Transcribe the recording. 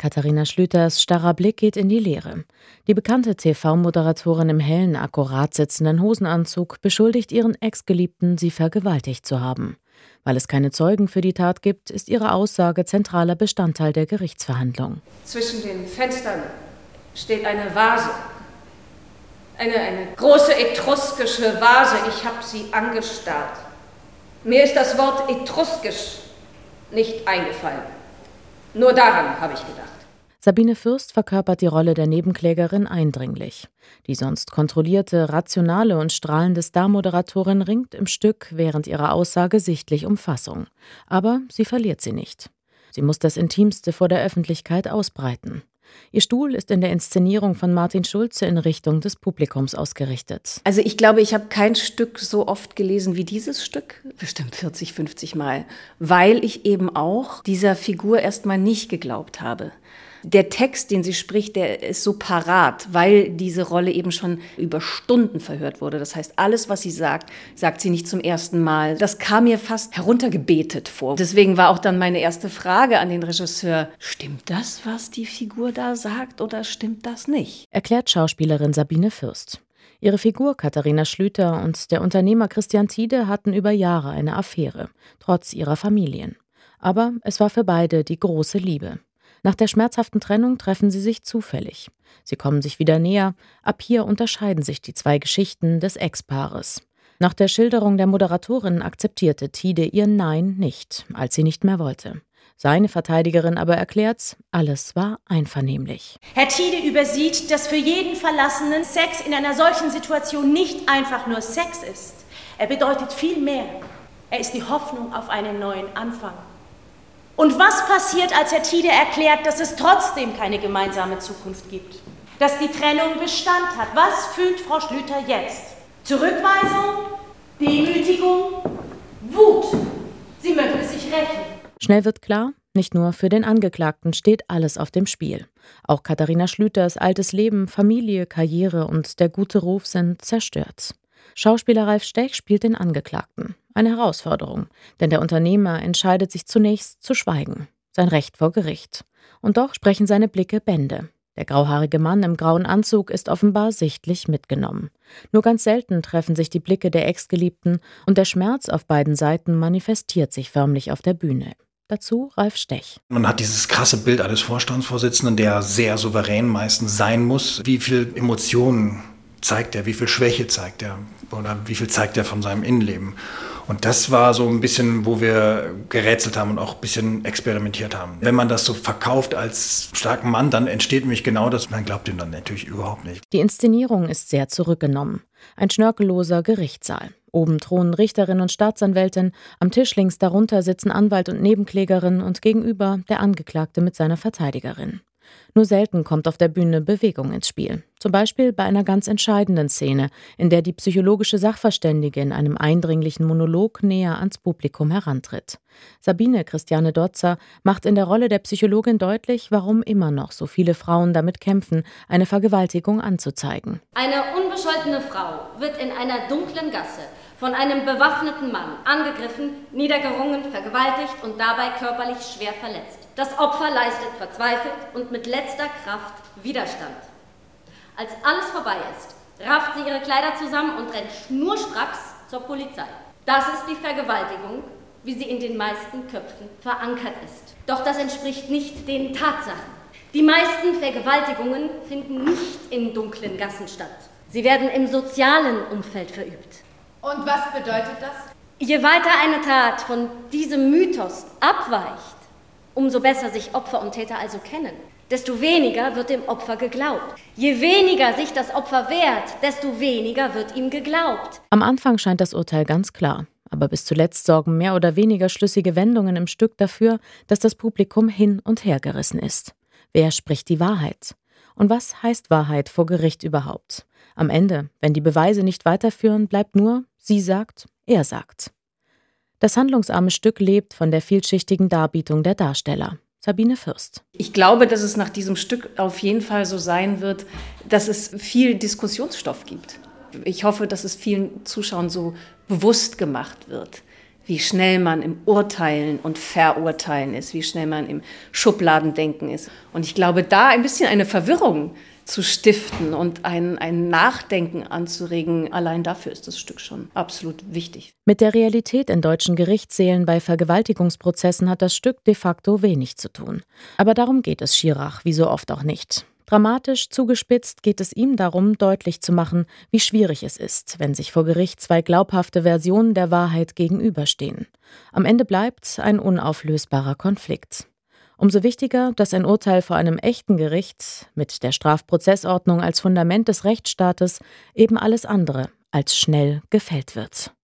Katharina Schlüters starrer Blick geht in die Leere. Die bekannte TV-Moderatorin im hellen, akkurat sitzenden Hosenanzug beschuldigt ihren Ex-Geliebten, sie vergewaltigt zu haben. Weil es keine Zeugen für die Tat gibt, ist ihre Aussage zentraler Bestandteil der Gerichtsverhandlung. Zwischen den Fenstern steht eine Vase. Eine große etruskische Vase. Ich habe sie angestarrt. Mir ist das Wort etruskisch nicht eingefallen. Nur daran habe ich gedacht. Sabine Fürst verkörpert die Rolle der Nebenklägerin eindringlich. Die sonst kontrollierte, rationale und strahlende Star-Moderatorin ringt im Stück während ihrer Aussage sichtlich um Fassung. Aber sie verliert sie nicht. Sie muss das Intimste vor der Öffentlichkeit ausbreiten. Ihr Stuhl ist in der Inszenierung von Martin Schulze in Richtung des Publikums ausgerichtet. Also ich glaube, ich habe kein Stück so oft gelesen wie dieses Stück, bestimmt 40, 50 Mal, weil ich eben auch dieser Figur erstmal nicht geglaubt habe. Der Text, den sie spricht, der ist so parat, weil diese Rolle eben schon über Stunden verhört wurde. Das heißt, alles, was sie sagt, sagt sie nicht zum ersten Mal. Das kam mir fast heruntergebetet vor. Deswegen war auch dann meine erste Frage an den Regisseur: Stimmt das, was die Figur da sagt, oder stimmt das nicht? Erklärt Schauspielerin Sabine Fürst. Ihre Figur Katharina Schlüter und der Unternehmer Christian Tiede hatten über Jahre eine Affäre, trotz ihrer Familien. Aber es war für beide die große Liebe. Nach der schmerzhaften Trennung treffen sie sich zufällig. Sie kommen sich wieder näher. Ab hier unterscheiden sich die zwei Geschichten des Ex-Paares. Nach der Schilderung der Moderatorin akzeptierte Tiede ihr Nein nicht, als sie nicht mehr wollte. Seine Verteidigerin aber erklärt, alles war einvernehmlich. Herr Tiede übersieht, dass für jeden Verlassenen Sex in einer solchen Situation nicht einfach nur Sex ist. Er bedeutet viel mehr. Er ist die Hoffnung auf einen neuen Anfang. Und was passiert, als Herr Tiede erklärt, dass es trotzdem keine gemeinsame Zukunft gibt? Dass die Trennung Bestand hat. Was fühlt Frau Schlüter jetzt? Zurückweisung? Demütigung? Wut? Sie möchte sich rächen. Schnell wird klar, nicht nur für den Angeklagten steht alles auf dem Spiel. Auch Katharina Schlüters altes Leben, Familie, Karriere und der gute Ruf sind zerstört. Schauspieler Ralf Stech spielt den Angeklagten. Eine Herausforderung, denn der Unternehmer entscheidet sich zunächst zu schweigen. Sein Recht vor Gericht. Und doch sprechen seine Blicke Bände. Der grauhaarige Mann im grauen Anzug ist offenbar sichtlich mitgenommen. Nur ganz selten treffen sich die Blicke der Ex-Geliebten und der Schmerz auf beiden Seiten manifestiert sich förmlich auf der Bühne. Dazu Ralf Stech. Man hat dieses krasse Bild eines Vorstandsvorsitzenden, der sehr souverän meistens sein muss. Wie viel Emotionen zeigt er, wie viel Schwäche zeigt er oder wie viel zeigt er von seinem Innenleben. Und das war so ein bisschen, wo wir gerätselt haben und auch ein bisschen experimentiert haben. Wenn man das so verkauft als starken Mann, dann entsteht nämlich genau das. Man glaubt ihm dann natürlich überhaupt nicht. Die Inszenierung ist sehr zurückgenommen. Ein schnörkelloser Gerichtssaal. Oben thronen Richterin und Staatsanwältin, am Tisch links darunter sitzen Anwalt und Nebenklägerin und gegenüber der Angeklagte mit seiner Verteidigerin. Nur selten kommt auf der Bühne Bewegung ins Spiel. Zum Beispiel bei einer ganz entscheidenden Szene, in der die psychologische Sachverständige in einem eindringlichen Monolog näher ans Publikum herantritt. Sabine Christiane Dotzer macht in der Rolle der Psychologin deutlich, warum immer noch so viele Frauen damit kämpfen, eine Vergewaltigung anzuzeigen. Eine unbescholtene Frau wird in einer dunklen Gasse von einem bewaffneten Mann angegriffen, niedergerungen, vergewaltigt und dabei körperlich schwer verletzt. Das Opfer leistet verzweifelt und mit letzter Kraft Widerstand. Als alles vorbei ist, rafft sie ihre Kleider zusammen und rennt schnurstracks zur Polizei. Das ist die Vergewaltigung, wie sie in den meisten Köpfen verankert ist. Doch das entspricht nicht den Tatsachen. Die meisten Vergewaltigungen finden nicht in dunklen Gassen statt. Sie werden im sozialen Umfeld verübt. Und was bedeutet das? Je weiter eine Tat von diesem Mythos abweicht, umso besser sich Opfer und Täter also kennen, desto weniger wird dem Opfer geglaubt. Je weniger sich das Opfer wehrt, desto weniger wird ihm geglaubt. Am Anfang scheint das Urteil ganz klar. Aber bis zuletzt sorgen mehr oder weniger schlüssige Wendungen im Stück dafür, dass das Publikum hin und her gerissen ist. Wer spricht die Wahrheit? Und was heißt Wahrheit vor Gericht überhaupt? Am Ende, wenn die Beweise nicht weiterführen, bleibt nur, sie sagt, er sagt. Das handlungsarme Stück lebt von der vielschichtigen Darbietung der Darsteller. Sabine Fürst. Ich glaube, dass es nach diesem Stück auf jeden Fall so sein wird, dass es viel Diskussionsstoff gibt. Ich hoffe, dass es vielen Zuschauern so bewusst gemacht wird, wie schnell man im Urteilen und Verurteilen ist, wie schnell man im Schubladendenken ist. Und ich glaube, da ein bisschen eine Verwirrung zu stiften und ein Nachdenken anzuregen, allein dafür ist das Stück schon absolut wichtig. Mit der Realität in deutschen Gerichtssälen bei Vergewaltigungsprozessen hat das Stück de facto wenig zu tun. Aber darum geht es Schirach, wie so oft auch nicht. Dramatisch zugespitzt geht es ihm darum, deutlich zu machen, wie schwierig es ist, wenn sich vor Gericht zwei glaubhafte Versionen der Wahrheit gegenüberstehen. Am Ende bleibt ein unauflösbarer Konflikt. Umso wichtiger, dass ein Urteil vor einem echten Gericht mit der Strafprozessordnung als Fundament des Rechtsstaates eben alles andere als schnell gefällt wird.